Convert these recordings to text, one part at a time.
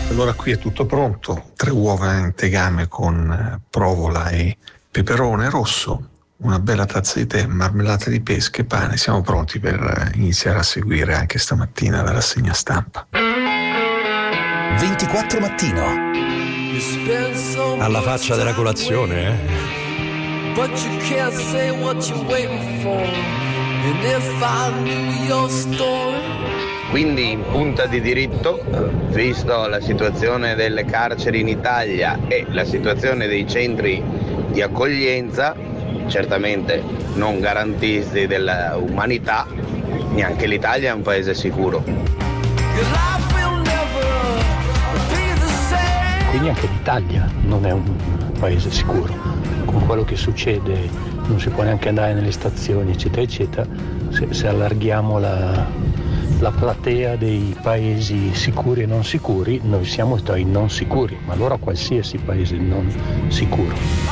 Allora qui è tutto pronto, 3 uova in tegame con provola e peperone rosso, una bella tazza di tè, marmellata di pesche e pane. Siamo pronti per iniziare a seguire anche stamattina la rassegna stampa. 24 Mattino. Alla faccia della colazione, But you can't say what you're waiting for. And if I knew your story. Quindi in punta di diritto, visto la situazione delle carceri in Italia e la situazione dei centri di accoglienza, certamente non garantisti dell'umanità, neanche l'Italia è un paese sicuro. Quindi anche l'Italia non è un paese sicuro. Con quello che succede non si può neanche andare nelle stazioni, eccetera, eccetera. Se allarghiamo la platea dei paesi sicuri e non sicuri, noi siamo tra i non sicuri, ma allora qualsiasi paese non sicuro.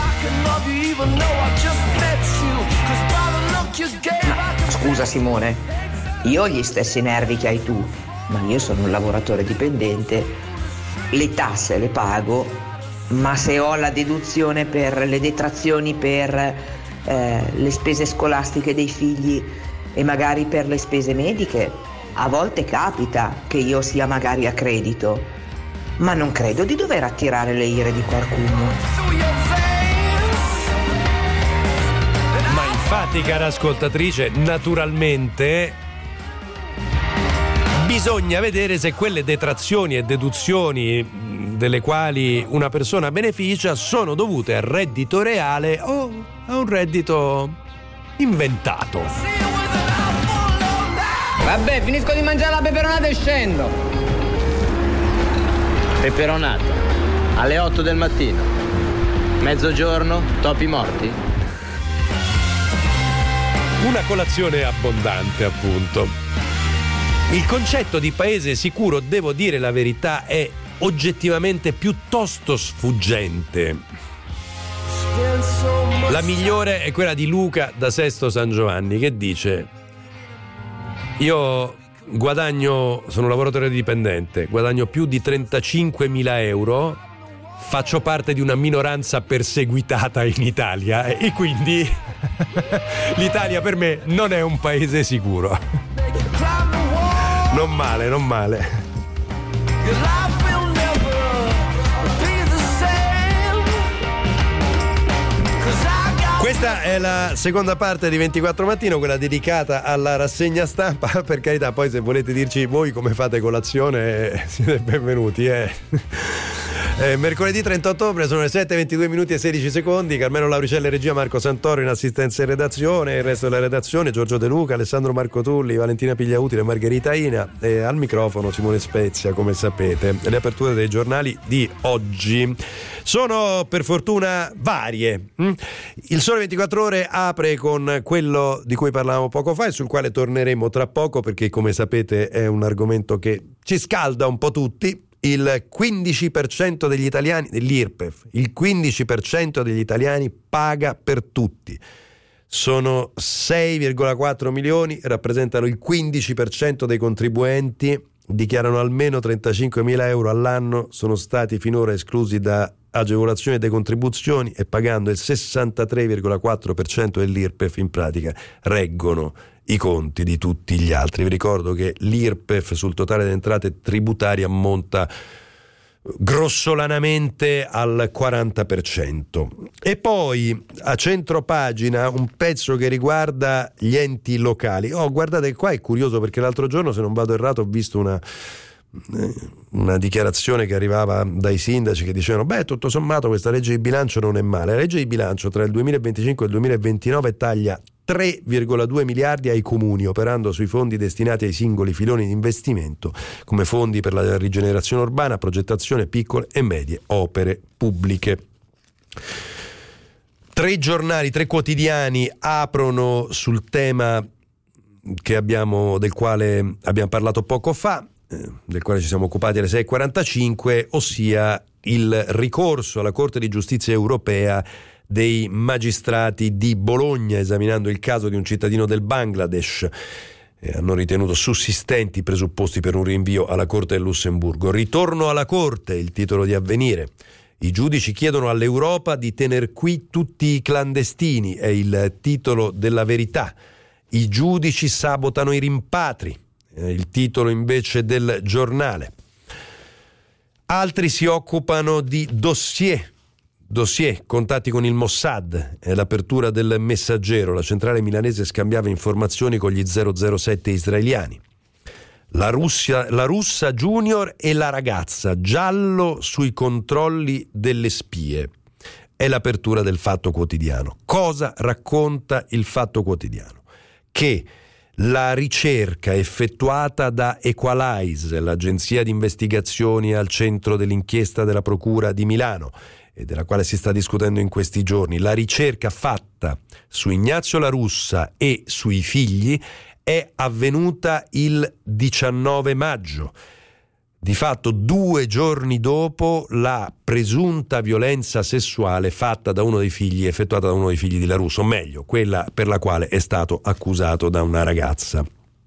Scusa Simone, io ho gli stessi nervi che hai tu, ma io sono un lavoratore dipendente, le tasse le pago, ma se ho la deduzione per le detrazioni per le spese scolastiche dei figli e magari per le spese mediche, a volte capita che io sia magari a credito, ma non credo di dover attirare le ire di qualcuno. Ma infatti, cara ascoltatrice, naturalmente bisogna vedere se quelle detrazioni e deduzioni delle quali una persona beneficia sono dovute al reddito reale o a un reddito inventato. Vabbè, finisco di mangiare la peperonata e scendo. Peperonata alle 8 del mattino, mezzogiorno, topi morti. Una colazione abbondante, appunto. Il concetto di paese sicuro, devo dire la verità, è oggettivamente piuttosto sfuggente. La migliore è quella di Luca da Sesto San Giovanni, che dice: io guadagno, sono un lavoratore dipendente, guadagno più di 35.000 euro, faccio parte di una minoranza perseguitata in Italia e quindi l'Italia per me non è un paese sicuro. Non male, non male. Questa è la seconda parte di 24 Mattino, quella dedicata alla rassegna stampa. Per carità, poi se volete dirci voi come fate colazione, siete benvenuti. Mercoledì 30 ottobre, sono le 7:22 minuti e 16 secondi. Carmelo Lauricella, regia, Marco Santoro in assistenza e redazione, il resto della redazione Giorgio De Luca, Alessandro Marco Tulli, Valentina Pigliautile, Margherita Ina e al microfono Simone Spezia, come sapete. Le aperture dei giornali di oggi sono per fortuna varie. Il Sole 24 Ore apre con quello di cui parlavamo poco fa e sul quale torneremo tra poco, perché come sapete è un argomento che ci scalda un po' tutti. Il 15% degli italiani, dell'IRPEF, il 15% degli italiani paga per tutti. Sono 6,4 milioni, rappresentano il 15% dei contribuenti, dichiarano almeno 35.000 euro all'anno, sono stati finora esclusi da agevolazioni e decontribuzioni e pagando il 63,4% dell'IRPEF in pratica reggono i conti di tutti gli altri. Vi ricordo che l'IRPEF sul totale delle entrate tributarie ammonta grossolanamente al 40%. E poi a centropagina un pezzo che riguarda gli enti locali. Guardate, qua è curioso perché l'altro giorno, se non vado errato, ho visto una dichiarazione che arrivava dai sindaci che dicevano: tutto sommato questa legge di bilancio non è male. La legge di bilancio tra il 2025 e il 2029 taglia 3,2 miliardi ai comuni, operando sui fondi destinati ai singoli filoni di investimento, come fondi per la rigenerazione urbana, progettazione, piccole e medie opere pubbliche. 3 giornali, 3 quotidiani aprono sul tema del quale abbiamo parlato poco fa, del quale ci siamo occupati alle 6:45, ossia il ricorso alla Corte di Giustizia Europea dei magistrati di Bologna, esaminando il caso di un cittadino del Bangladesh hanno ritenuto sussistenti i presupposti per un rinvio alla Corte del Lussemburgo. Ritorno alla Corte, il titolo di Avvenire. I giudici chiedono all'Europa di tener qui tutti i clandestini, è il titolo della Verità. I giudici sabotano i rimpatri, è il titolo invece del Giornale. Altri si occupano di dossier, contatti con il Mossad, è l'apertura del Messaggero, la centrale milanese scambiava informazioni con gli 007 israeliani. La russa junior e la ragazza, giallo sui controlli delle spie. È l'apertura del Fatto Quotidiano. Cosa racconta il Fatto Quotidiano? Che la ricerca effettuata da Equalize, l'agenzia di investigazioni al centro dell'inchiesta della Procura di Milano, e della quale si sta discutendo in questi giorni, la ricerca fatta su Ignazio La Russa e sui figli è avvenuta il 19 maggio. Di fatto 2 giorni dopo la presunta violenza sessuale fatta da uno dei figli, effettuata da uno dei figli di La Russa, o meglio, quella per la quale è stato accusato da una ragazza.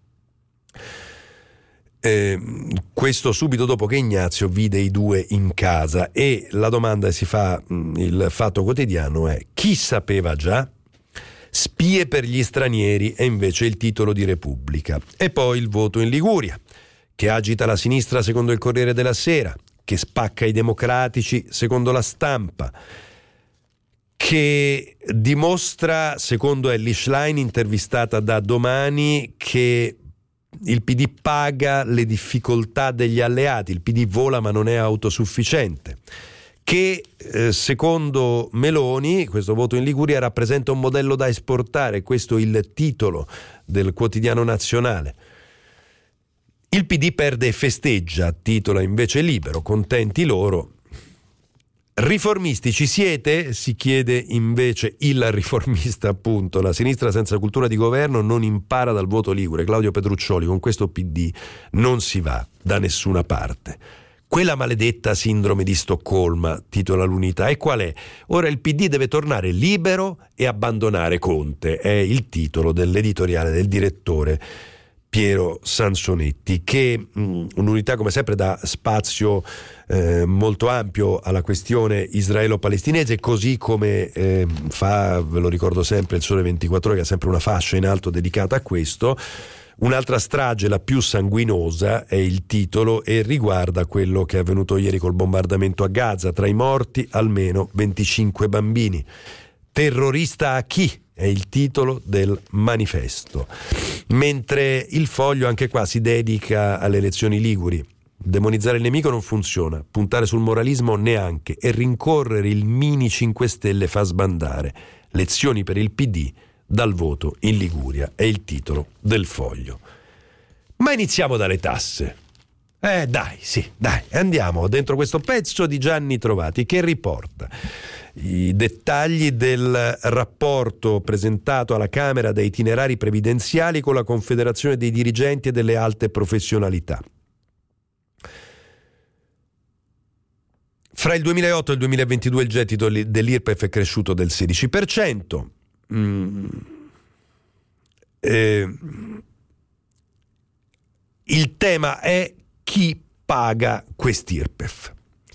Questo subito dopo che Ignazio vide i due in casa, e la domanda che si fa il Fatto Quotidiano è: chi sapeva già? Spie per gli stranieri è invece il titolo di Repubblica. E poi il voto in Liguria, che agita la sinistra secondo il Corriere della Sera, che spacca i democratici secondo La Stampa, che dimostra, secondo Elly Schlein, intervistata da Domani, che il PD paga le difficoltà degli alleati, il PD vola ma non è autosufficiente, che secondo Meloni questo voto in Liguria rappresenta un modello da esportare, questo è il titolo del quotidiano nazionale. Il PD perde e festeggia, titola invece Libero, contenti loro. Riformisti ci siete? Si chiede invece il riformista, appunto. La sinistra senza cultura di governo non impara dal voto ligure. Claudio Petruccioli: con questo PD non si va da nessuna parte. Quella maledetta sindrome di Stoccolma, titola l'Unità. E qual è? Ora il PD deve tornare libero e abbandonare Conte, è il titolo dell'editoriale del direttore Piero Sansonetti, che un'Unità come sempre dà spazio molto ampio alla questione israelo-palestinese, così come fa, ve lo ricordo sempre, il Sole 24 Ore, che ha sempre una fascia in alto dedicata a questo. Un'altra strage, la più sanguinosa, è il titolo, e riguarda quello che è avvenuto ieri col bombardamento a Gaza. Tra i morti almeno 25 bambini. Terrorista a chi? È il titolo del Manifesto. Mentre il Foglio anche qua si dedica alle elezioni liguri. Demonizzare il nemico non funziona, puntare sul moralismo neanche, e rincorrere il mini 5 Stelle fa sbandare. Lezioni per il PD dal voto in Liguria è il titolo del Foglio. Ma iniziamo dalle tasse. Dai, andiamo dentro questo pezzo di Gianni Trovati, che riporta i dettagli del rapporto presentato alla Camera da itinerari previdenziali con la Confederazione dei dirigenti e delle alte professionalità. Fra il 2008 e il 2022 il gettito dell'IRPEF è cresciuto del 16%. Il tema è chi paga quest'IRPEF.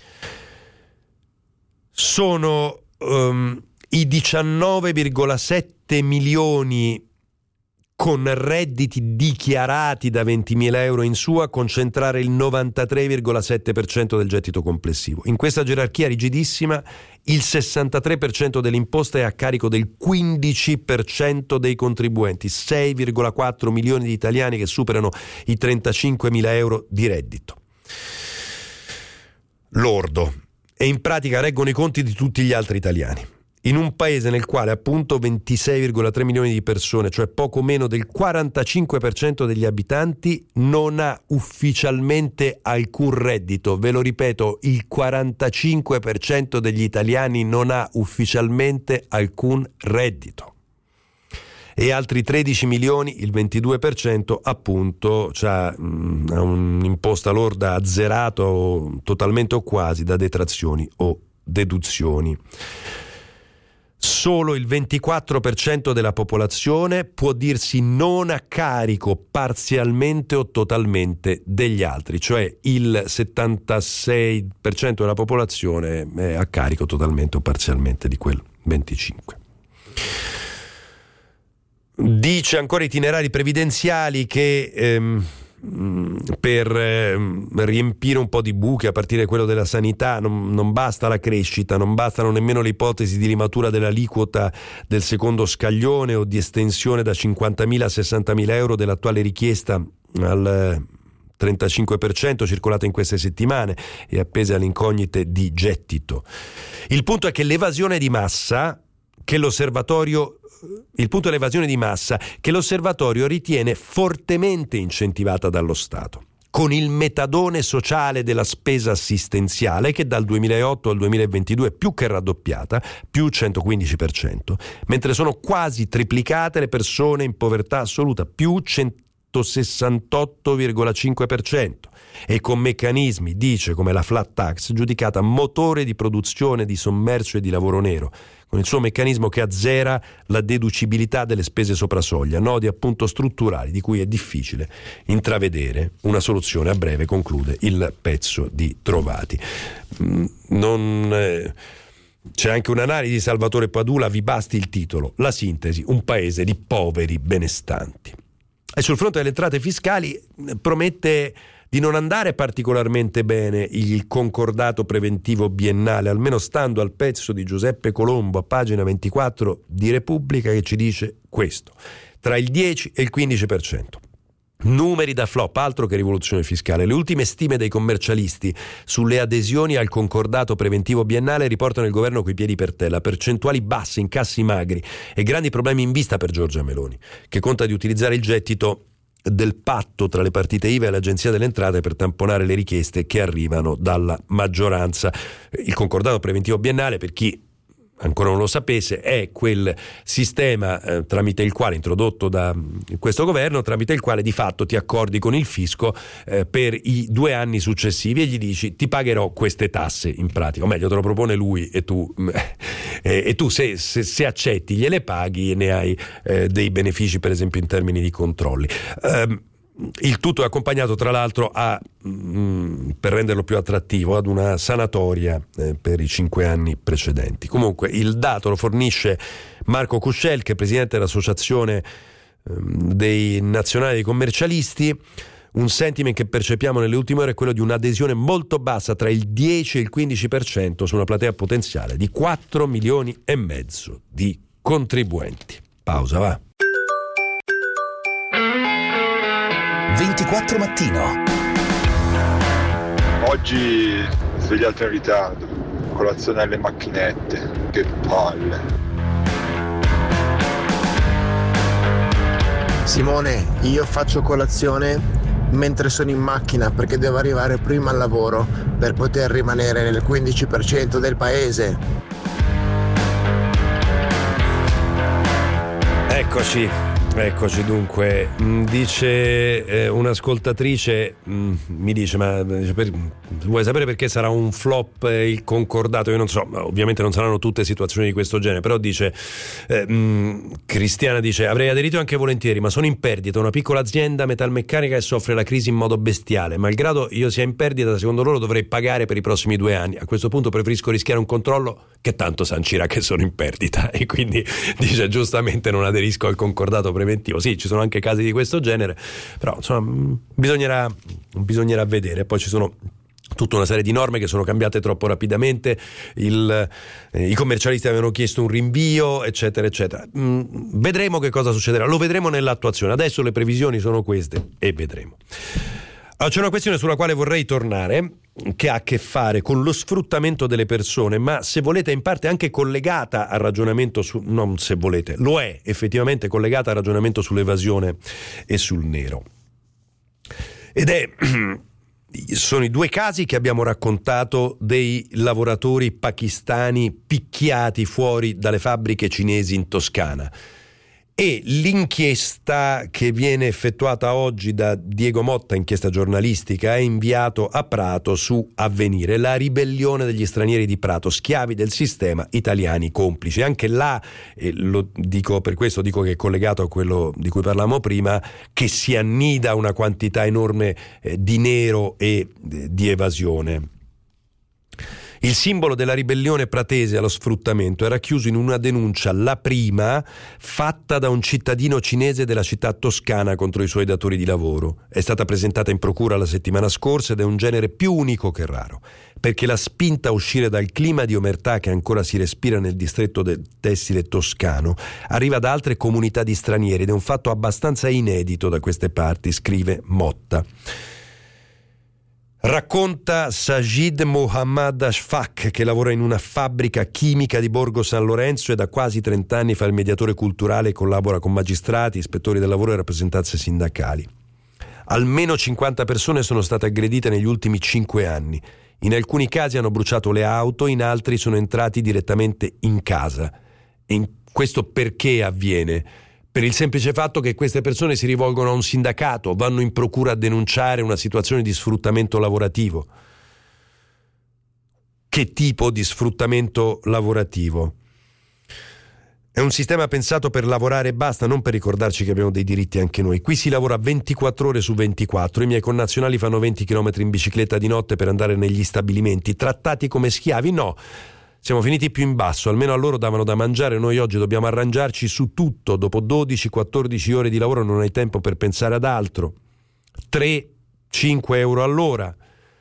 Sono i 19,7 milioni con redditi dichiarati da 20.000 euro in su a concentrare il 93,7% del gettito complessivo. In questa gerarchia rigidissima il 63% delle imposte è a carico del 15% dei contribuenti, 6,4 milioni di italiani che superano i 35.000 euro di reddito lordo, e in pratica reggono i conti di tutti gli altri italiani. In un paese nel quale appunto 26,3 milioni di persone, cioè poco meno del 45% degli abitanti, non ha ufficialmente alcun reddito. Ve lo ripeto, il 45% degli italiani non ha ufficialmente alcun reddito. E altri 13 milioni, il 22%, appunto, ha un'imposta lorda azzerata o totalmente o quasi da detrazioni o deduzioni. solo il 24% della popolazione può dirsi non a carico parzialmente o totalmente degli altri, cioè il 76% della popolazione è a carico totalmente o parzialmente di quel 25%. Dice ancora itinerari previdenziali che per riempire un po' di buchi, a partire da quello della sanità, non basta la crescita, non bastano nemmeno le ipotesi di rimatura dell'aliquota del secondo scaglione o di estensione da 50.000 a 60.000 euro dell'attuale richiesta al 35% circolata in queste settimane e appese alle incognite di gettito. Il punto è che l'evasione di massa che l'osservatorio ritiene fortemente incentivata dallo Stato, con il metadone sociale della spesa assistenziale che dal 2008 al 2022 è più che raddoppiata, più 115%, mentre sono quasi triplicate le persone in povertà assoluta, più 168,5%, e con meccanismi, dice, come la flat tax, giudicata motore di produzione di sommerso e di lavoro nero, con il suo meccanismo che azzera la deducibilità delle spese sopra soglia, nodi appunto strutturali di cui è difficile intravedere una soluzione a breve, conclude il pezzo di Trovati. C'è anche un'analisi di Salvatore Padula, vi basti il titolo, la sintesi, un paese di poveri benestanti. E sul fronte delle entrate fiscali promette di non andare particolarmente bene il concordato preventivo biennale, almeno stando al pezzo di Giuseppe Colombo a pagina 24 di Repubblica, che ci dice questo: tra il 10 e il 15%. Numeri da flop, altro che rivoluzione fiscale. Le ultime stime dei commercialisti sulle adesioni al concordato preventivo biennale riportano il governo coi piedi per terra, percentuali basse, incassi magri e grandi problemi in vista per Giorgia Meloni, che conta di utilizzare il gettito del patto tra le partite IVA e l'Agenzia delle Entrate per tamponare le richieste che arrivano dalla maggioranza. Il concordato preventivo biennale, per chi ancora non lo sapesse, è quel sistema tramite il quale, introdotto da questo governo, tramite il quale di fatto ti accordi con il fisco per i 2 anni successivi e gli dici ti pagherò queste tasse, in pratica, o meglio te lo propone lui e tu se accetti gliele paghi e ne hai dei benefici, per esempio in termini di controlli. Il tutto è accompagnato tra l'altro per renderlo più attrattivo, ad una sanatoria per i 5 anni precedenti. Comunque il dato lo fornisce Marco Cuscel, che è presidente dell'Associazione dei Nazionali dei Commercialisti. Un sentiment che percepiamo nelle ultime ore è quello di un'adesione molto bassa, tra il 10 e il 15%, su una platea potenziale di 4,5 milioni di contribuenti. Pausa, va. 24 mattino. Oggi svegliato in ritardo, colazione alle macchinette, che palle. Simone, io faccio colazione mentre sono in macchina perché devo arrivare prima al lavoro per poter rimanere nel 15% del paese. Eccoci dunque, dice un'ascoltatrice, mi dice, vuoi sapere perché sarà un flop il concordato? Io non so, ovviamente non saranno tutte situazioni di questo genere, però dice, Cristiana dice, avrei aderito anche volentieri, ma sono in perdita, una piccola azienda metalmeccanica e soffre la crisi in modo bestiale, malgrado io sia in perdita, secondo loro dovrei pagare per i prossimi 2 anni, a questo punto preferisco rischiare un controllo che tanto sancirà che sono in perdita, e quindi dice giustamente non aderisco al concordato preventivo. Sì, ci sono anche casi di questo genere, però insomma bisognerà vedere. Poi ci sono tutta una serie di norme che sono cambiate troppo rapidamente, i commercialisti avevano chiesto un rinvio, eccetera eccetera. Vedremo che cosa succederà, lo vedremo nell'attuazione. Adesso le previsioni sono queste e vedremo. C'è una questione sulla quale vorrei tornare, che ha a che fare con lo sfruttamento delle persone, ma se volete in parte anche collegata al ragionamento non se volete, lo è effettivamente collegata al ragionamento sull'evasione e sul nero. Sono i 2 casi che abbiamo raccontato dei lavoratori pakistani picchiati fuori dalle fabbriche cinesi in Toscana. E l'inchiesta che viene effettuata oggi da Diego Motta, inchiesta giornalistica, è inviato a Prato su Avvenire, la ribellione degli stranieri di Prato, schiavi del sistema, italiani complici. Anche là, lo dico, per questo dico che è collegato a quello di cui parlavamo prima, che si annida una quantità enorme di nero e di evasione. Il simbolo della ribellione pratese allo sfruttamento era chiuso in una denuncia, la prima, fatta da un cittadino cinese della città toscana contro i suoi datori di lavoro. È stata presentata in procura la settimana scorsa ed è un genere più unico che raro, perché la spinta a uscire dal clima di omertà che ancora si respira nel distretto del tessile toscano arriva da altre comunità di stranieri ed è un fatto abbastanza inedito da queste parti, scrive Motta. Racconta Sajid Mohammad Ashfaq, che lavora in una fabbrica chimica di Borgo San Lorenzo e da quasi 30 anni fa il mediatore culturale e collabora con magistrati, ispettori del lavoro e rappresentanze sindacali. Almeno 50 persone sono state aggredite negli ultimi 5 anni. In alcuni casi hanno bruciato le auto, in altri sono entrati direttamente in casa. E questo perché avviene? Per il semplice fatto che queste persone si rivolgono a un sindacato, vanno in procura a denunciare una situazione di sfruttamento lavorativo. Che tipo di sfruttamento lavorativo? È un sistema pensato per lavorare e basta, non per ricordarci che abbiamo dei diritti anche noi. Qui si lavora 24 ore su 24, i miei connazionali fanno 20 km in bicicletta di notte per andare negli stabilimenti, trattati come schiavi? No. Siamo finiti più in basso, almeno a loro davano da mangiare, noi oggi dobbiamo arrangiarci su tutto, dopo 12-14 ore di lavoro non hai tempo per pensare ad altro. 3-5 euro all'ora,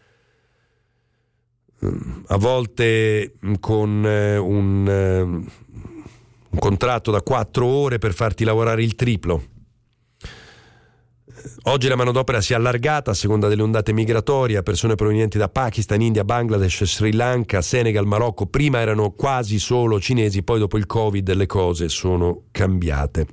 a volte con un contratto da 4 ore per farti lavorare il triplo. Oggi la manodopera si è allargata a seconda delle ondate migratorie, persone provenienti da Pakistan, India, Bangladesh, Sri Lanka, Senegal, Marocco. Prima erano quasi solo cinesi, poi dopo il Covid le cose sono cambiate.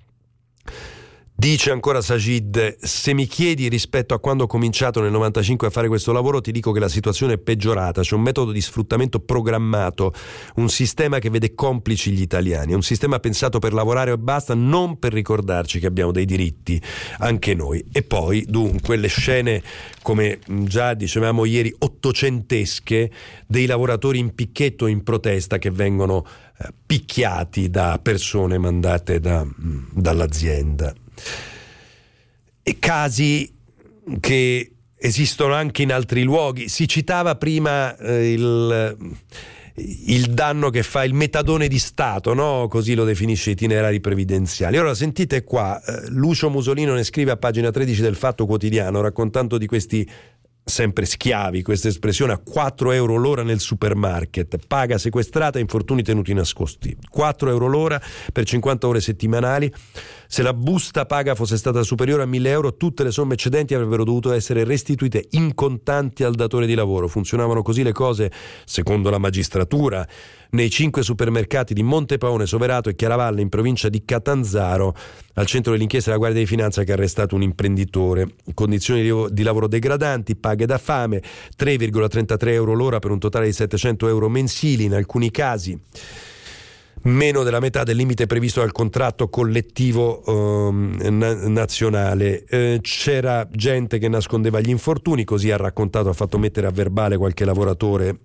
Dice ancora Sajid: se mi chiedi rispetto a quando ho cominciato nel 95 a fare questo lavoro, ti dico che la situazione è peggiorata. C'è un metodo di sfruttamento programmato, un sistema che vede complici gli italiani, è un sistema pensato per lavorare e basta, non per ricordarci che abbiamo dei diritti anche noi. E poi dunque le scene, come già dicevamo ieri, ottocentesche dei lavoratori in picchetto in protesta che vengono picchiati da persone mandate dall'azienda. E casi che esistono anche in altri luoghi. Si citava prima il danno che fa il metadone di Stato, no? Così lo definisce itinerari previdenziali. Ora sentite qua, Lucio Musolino ne scrive a pagina 13 del Fatto Quotidiano, raccontando di questi sempre schiavi, questa espressione, a 4 euro l'ora nel supermarket, paga sequestrata, infortuni tenuti nascosti. 4 euro l'ora per 50 ore settimanali. Se la busta paga fosse stata superiore a 1.000 euro, tutte le somme eccedenti avrebbero dovuto essere restituite in contanti al datore di lavoro. Funzionavano così le cose, secondo la magistratura, nei 5 supermercati di Montepaone, Soverato e Chiaravalle in provincia di Catanzaro, al centro dell'inchiesta della Guardia di Finanza che ha arrestato un imprenditore. Condizioni di lavoro degradanti, paghe da fame, 3,33 euro l'ora per un totale di 700 euro mensili, in alcuni casi meno della metà del limite previsto dal contratto collettivo nazionale. C'era gente che nascondeva gli infortuni, così ha raccontato, ha fatto mettere a verbale qualche lavoratore.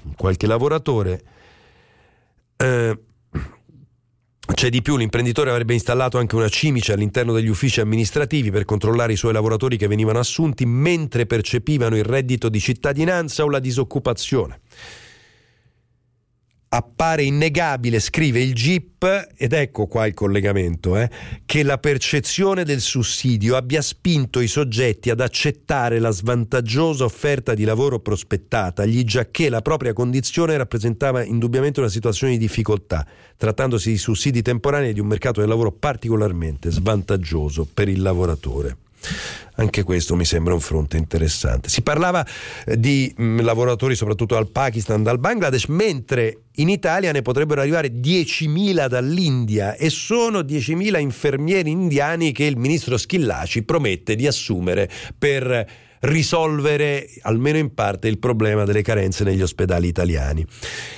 C'è di più, l'imprenditore avrebbe installato anche una cimice all'interno degli uffici amministrativi per controllare i suoi lavoratori che venivano assunti mentre percepivano il reddito di cittadinanza o la disoccupazione. Appare innegabile, scrive il GIP, ed ecco qua il collegamento, che la percezione del sussidio abbia spinto i soggetti ad accettare la svantaggiosa offerta di lavoro prospettatagli, giacché la propria condizione rappresentava indubbiamente una situazione di difficoltà, trattandosi di sussidi temporanei di un mercato del lavoro particolarmente svantaggioso per il lavoratore. Anche questo mi sembra un fronte interessante. Si parlava di lavoratori soprattutto dal Pakistan, dal Bangladesh, mentre in Italia ne potrebbero arrivare 10.000 dall'India, e sono 10.000 infermieri indiani che il ministro Schillaci promette di assumere per risolvere almeno in parte il problema delle carenze negli ospedali italiani.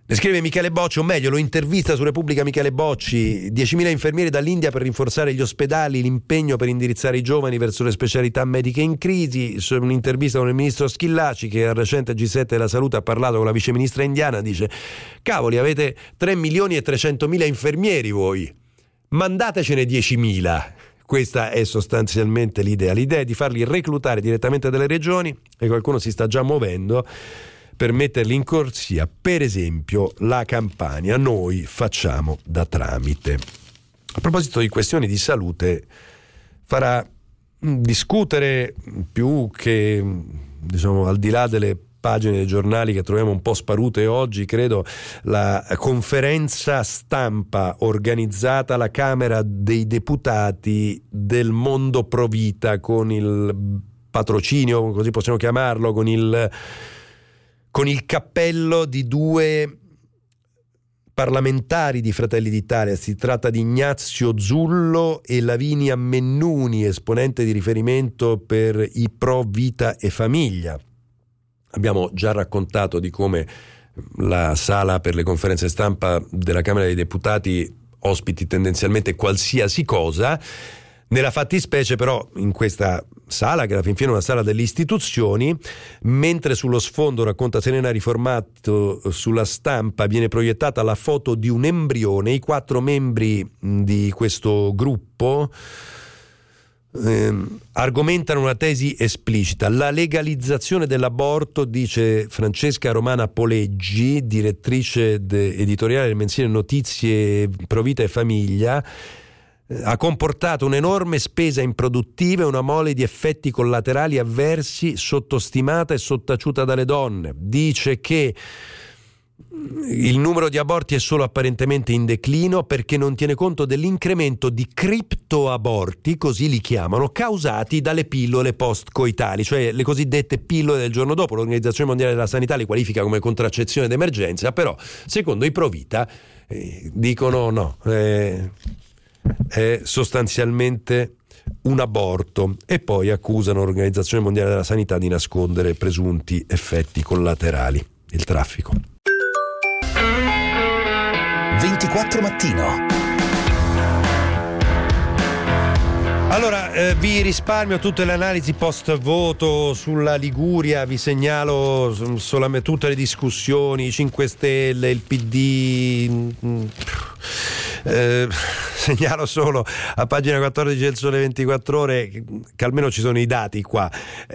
Scrive Michele Bocci, o meglio lo intervista su Repubblica Michele Bocci. 10.000 infermieri dall'India per rinforzare gli ospedali, l'impegno per indirizzare i giovani verso le specialità mediche in crisi. Un'intervista con il ministro Schillaci, che al recente G7 della salute ha parlato con la viceministra indiana, dice: cavoli, avete 3.300.000 infermieri voi, mandatecene 10.000. Questa è sostanzialmente l'idea è di farli reclutare direttamente dalle regioni, e qualcuno si sta già muovendo per metterli in corsia, per esempio la Campania. Noi facciamo da tramite. A proposito di questioni di salute, farà discutere, più che, diciamo, al di là delle pagine dei giornali che troviamo un po' sparute oggi, credo, la conferenza stampa organizzata alla Camera dei Deputati del mondo pro vita, con il patrocinio, così possiamo chiamarlo, con il cappello di due parlamentari di Fratelli d'Italia. Si tratta di Ignazio Zullo e Lavinia Mennuni, esponente di riferimento per i pro vita e famiglia. Abbiamo già raccontato di come la sala per le conferenze stampa della Camera dei Deputati ospiti tendenzialmente qualsiasi cosa. Nella fattispecie però in questa sala, che alla fin fine è una sala delle istituzioni, mentre sullo sfondo, racconta Serena Riformato, sulla stampa viene proiettata la foto di un embrione, i 4 membri di questo gruppo argomentano una tesi esplicita: la legalizzazione dell'aborto, dice Francesca Romana Poleggi, direttrice editoriale del mensile Notizie Pro Vita e Famiglia, ha comportato un'enorme spesa improduttiva e una mole di effetti collaterali avversi sottostimata e sottaciuta dalle donne. Dice che il numero di aborti è solo apparentemente in declino perché non tiene conto dell'incremento di criptoaborti, così li chiamano, causati dalle pillole post-coitali, cioè le cosiddette pillole del giorno dopo. L'Organizzazione Mondiale della Sanità li qualifica come contraccezione d'emergenza, però secondo i pro-vita dicono no, è sostanzialmente un aborto, e poi accusano l'Organizzazione Mondiale della Sanità di nascondere presunti effetti collaterali, il traffico. 24 Mattino. Allora, vi risparmio tutte le analisi post voto sulla Liguria, vi segnalo solamente tutte le discussioni, i 5 Stelle, il PD. Segnalo solo a pagina 14 del Sole 24 Ore che almeno ci sono i dati qua.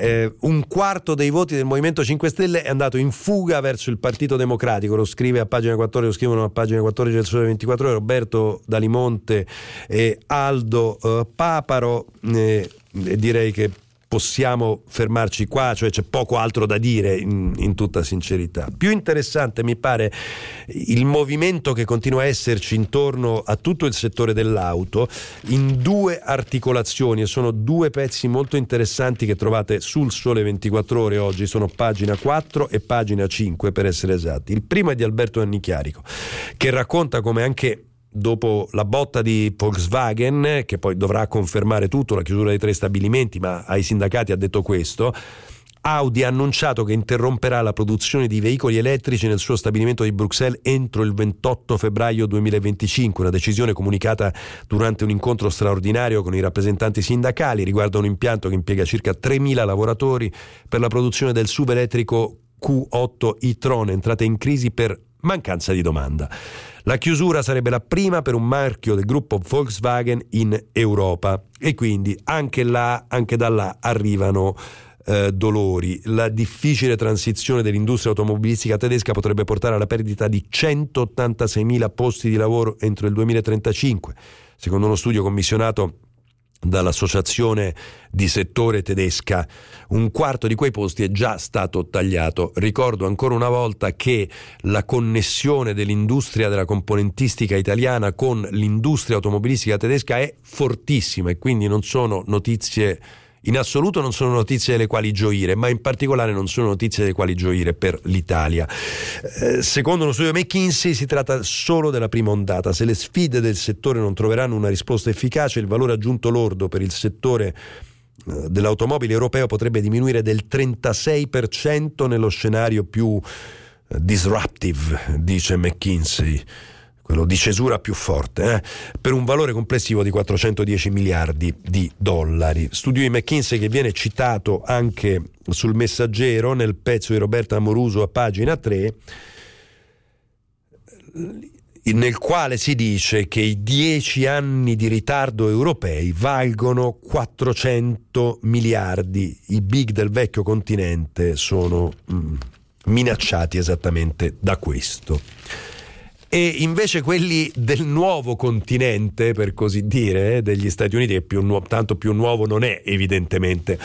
Un quarto dei voti del Movimento 5 Stelle è andato in fuga verso il Partito Democratico, lo scrive a pagina 14, lo scrivono a pagina 14 del Sole 24 Ore Roberto Dalimonte e Aldo Paparo, e direi che possiamo fermarci qua, cioè c'è poco altro da dire in tutta sincerità. Più interessante mi pare il movimento che continua a esserci intorno a tutto il settore dell'auto in 2 articolazioni, e sono 2 pezzi molto interessanti che trovate sul Sole 24 Ore oggi, sono pagina 4 e pagina 5 per essere esatti. Il primo è di Alberto Annichiarico, che racconta come anche dopo la botta di Volkswagen, che poi dovrà confermare tutto, la chiusura dei 3 stabilimenti, ma ai sindacati ha detto questo, Audi ha annunciato che interromperà la produzione di veicoli elettrici nel suo stabilimento di Bruxelles entro il 28 febbraio 2025, una decisione comunicata durante un incontro straordinario con i rappresentanti sindacali. Riguarda un impianto che impiega circa 3.000 lavoratori per la produzione del SUV elettrico Q8 e-tron, entrate in crisi per mancanza di domanda. La chiusura sarebbe la prima per un marchio del gruppo Volkswagen in Europa, e quindi anche da là arrivano dolori. La difficile transizione dell'industria automobilistica tedesca potrebbe portare alla perdita di 186.000 posti di lavoro entro il 2035, secondo uno studio commissionato dall'associazione di settore tedesca. Un quarto di quei posti è già stato tagliato. Ricordo ancora una volta che la connessione dell'industria della componentistica italiana con l'industria automobilistica tedesca è fortissima, e quindi non sono notizie, in assoluto non sono notizie delle quali gioire, ma in particolare non sono notizie delle quali gioire per l'Italia. Secondo uno studio McKinsey si tratta solo della prima ondata. Se le sfide del settore non troveranno una risposta efficace, il valore aggiunto lordo per il settore dell'automobile europeo potrebbe diminuire del 36% nello scenario più disruptive, dice McKinsey, quello di cesura più forte, per un valore complessivo di 410 miliardi di dollari. Studio di McKinsey che viene citato anche sul Messaggero nel pezzo di Roberta Amoruso a pagina 3, nel quale si dice che i 10 anni di ritardo europei valgono 400 miliardi. I big del vecchio continente sono minacciati esattamente da questo. E invece quelli del nuovo continente, per così dire, degli Stati Uniti, che tanto più nuovo non è evidentemente,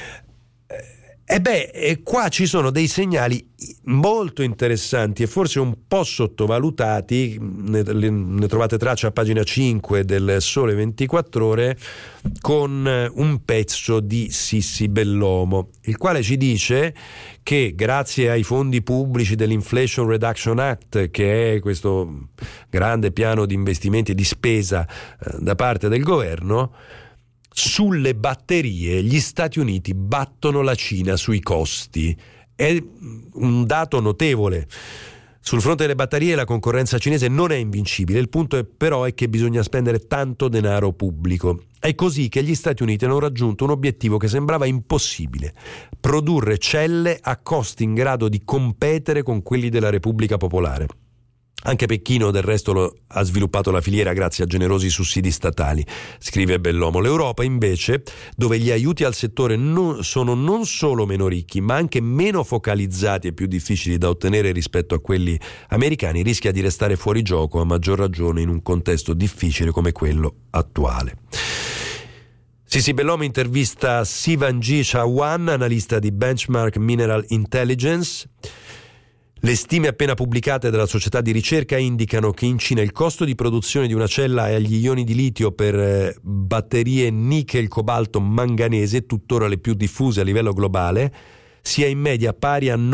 qua ci sono dei segnali molto interessanti e forse un po' sottovalutati, ne trovate traccia a pagina 5 del Sole 24 Ore, con un pezzo di Sissi Bellomo, il quale ci dice che grazie ai fondi pubblici dell'Inflation Reduction Act, che è questo grande piano di investimenti e di spesa da parte del governo, sulle batterie gli Stati Uniti battono la Cina sui costi. È un dato notevole. Sul fronte delle batterie la concorrenza cinese non è invincibile, il punto però è che bisogna spendere tanto denaro pubblico. È così che gli Stati Uniti hanno raggiunto un obiettivo che sembrava impossibile: produrre celle a costi in grado di competere con quelli della Repubblica Popolare. Anche Pechino del resto ha sviluppato la filiera grazie a generosi sussidi statali, scrive Bellomo. L'Europa invece, dove gli aiuti al settore sono non solo meno ricchi ma anche meno focalizzati e più difficili da ottenere rispetto a quelli americani, rischia di restare fuori gioco, a maggior ragione in un contesto difficile come quello attuale. Sissi Bellomo intervista Sivanji Chauhan, analista di Benchmark Mineral Intelligence. Le stime appena pubblicate dalla società di ricerca indicano che in Cina il costo di produzione di una cella agli ioni di litio per batterie nickel, cobalto, manganese, tuttora le più diffuse a livello globale, sia in media pari a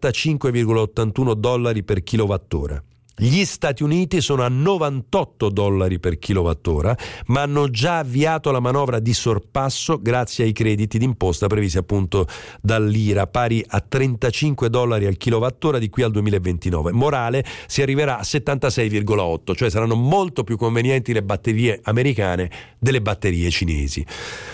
$95,81 per kilowattora. Gli Stati Uniti sono a $98 per kilowattora, ma hanno già avviato la manovra di sorpasso grazie ai crediti d'imposta previsti appunto dall'IRA, pari a $35 al kilowattora di qui al 2029. Morale, si arriverà a 76,8, cioè saranno molto più convenienti le batterie americane delle batterie cinesi.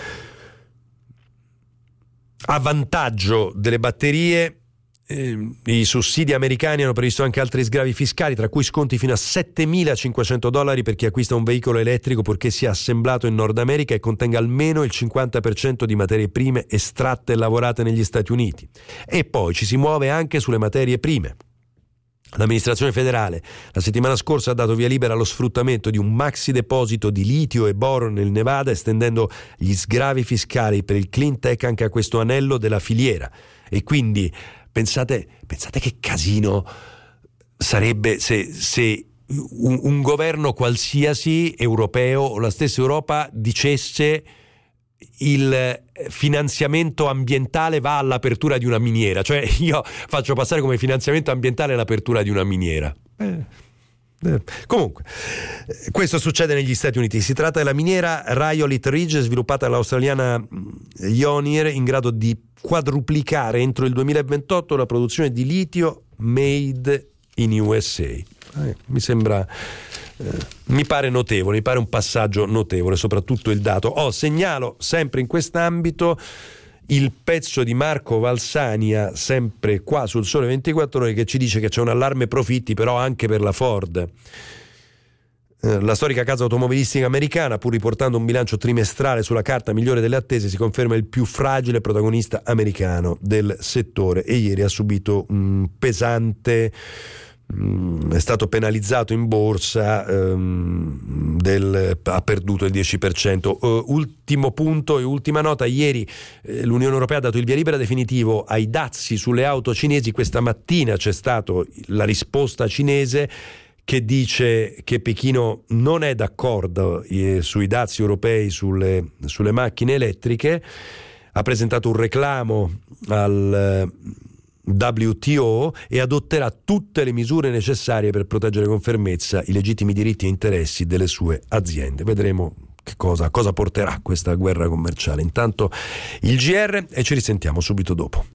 A vantaggio delle batterie, i sussidi americani hanno previsto anche altri sgravi fiscali, tra cui sconti fino a $7.500 per chi acquista un veicolo elettrico purché sia assemblato in Nord America e contenga almeno il 50% di materie prime estratte e lavorate negli Stati Uniti. E poi ci si muove anche sulle materie prime. L'amministrazione federale la settimana scorsa ha dato via libera allo sfruttamento di un maxi deposito di litio e boro nel Nevada, estendendo gli sgravi fiscali per il clean tech anche a questo anello della filiera. E quindi pensate che casino sarebbe se un governo qualsiasi europeo o la stessa Europa dicesse il finanziamento ambientale va all'apertura di una miniera, cioè io faccio passare come finanziamento ambientale l'apertura di una miniera. Comunque, questo succede negli Stati Uniti. Si tratta della miniera Rhyolite Ridge, sviluppata dall'australiana Ioneer, in grado di quadruplicare entro il 2028 la produzione di litio made in USA. Mi pare notevole, mi pare un passaggio notevole, soprattutto il dato. Segnalo sempre in quest'ambito il pezzo di Marco Valsania, sempre qua sul Sole 24 Ore, che ci dice che c'è un allarme profitti però anche per la Ford. La storica casa automobilistica americana, pur riportando un bilancio trimestrale sulla carta migliore delle attese, si conferma il più fragile protagonista americano del settore e ieri ha subito un pesante, è stato penalizzato in borsa, ha perduto il 10%. Ultimo punto e ultima nota: ieri l'Unione Europea ha dato il via libera definitivo ai dazi sulle auto cinesi. Questa mattina c'è stata la risposta cinese che dice che Pechino non è d'accordo sui dazi europei sulle macchine elettriche, ha presentato un reclamo al WTO e adotterà tutte le misure necessarie per proteggere con fermezza i legittimi diritti e interessi delle sue aziende. Vedremo che cosa porterà questa guerra commerciale. Intanto il GR e ci risentiamo subito dopo.